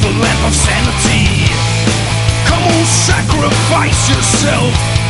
the lamp of sanity. Come on, sacrifice yourself